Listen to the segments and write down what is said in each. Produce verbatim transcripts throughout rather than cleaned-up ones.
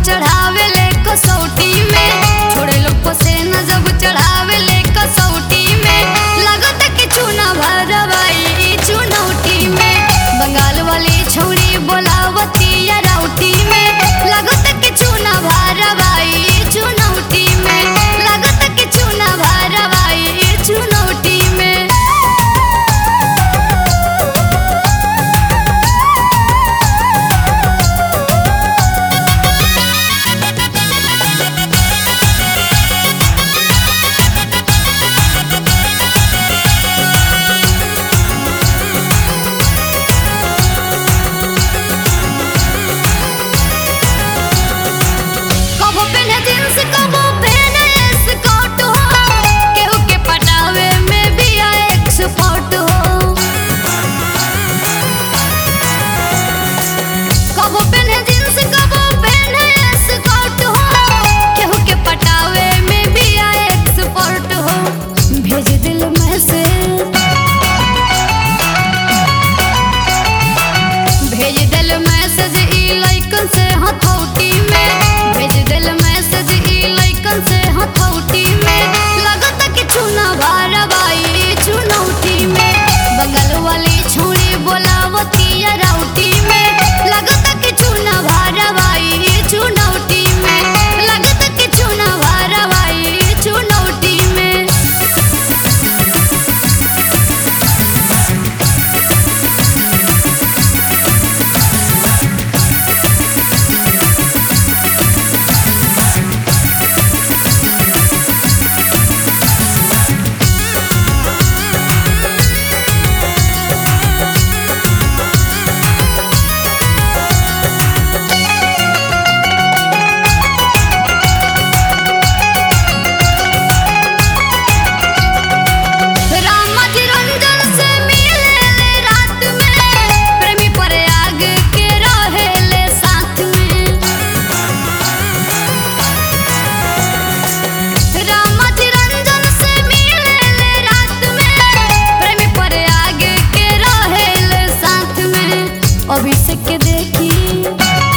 चढ़ावे ले कसौटी में, छोड़े लोग पसेना जब चढ़ावे ले कसौटी में, लगत कि चूना भरवाई चुनौटी में। बंगाल वाली छौड़ी बोलावती या राउटी में, लगत कि चूना भरवाई चुनौटी में, लगत कि चूना भरवाई चुनौटी में। कबो पहने जींस कबो पहने स्कर्ट हो, केहू के पटावे में भी एक्सपर्ट हो। कबो पहने जींस कबो पहने स्कर्ट हो, केहू के पटावे में भी एक्सपर्ट हो। भेज दिल मैसेज भेज दिल मैसेज ई लाइकन से हथौटी में, भेज दिल मैसेज ई लाइकन से हथौटी में, लगत कि चूना भरवाई चुनौती में। बंगाल वाली छौड़ी बोलावती या राउटी में, लगत कि चूना भरवाई चुनौती में, लगत कि चूना भरवाई चुनौती में। रामा जी रंजन से मिले ले रात में, प्रेमी प्रयाग के रहे ले साथ में। रामा जी रंजन से मिले ले रात में, प्रेमी प्रयाग के रहे ले साथ में। अभिषेक के देखी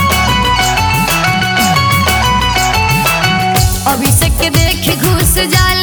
अभिषेक के देख घुस जाए